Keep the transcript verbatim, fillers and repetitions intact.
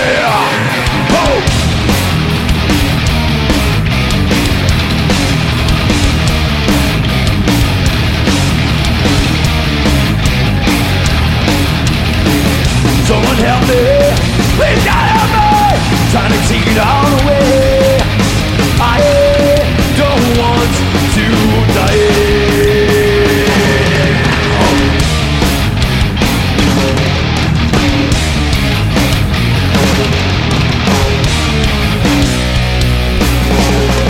Someone help me, please God help me, trying to take it all away. I don't want to die.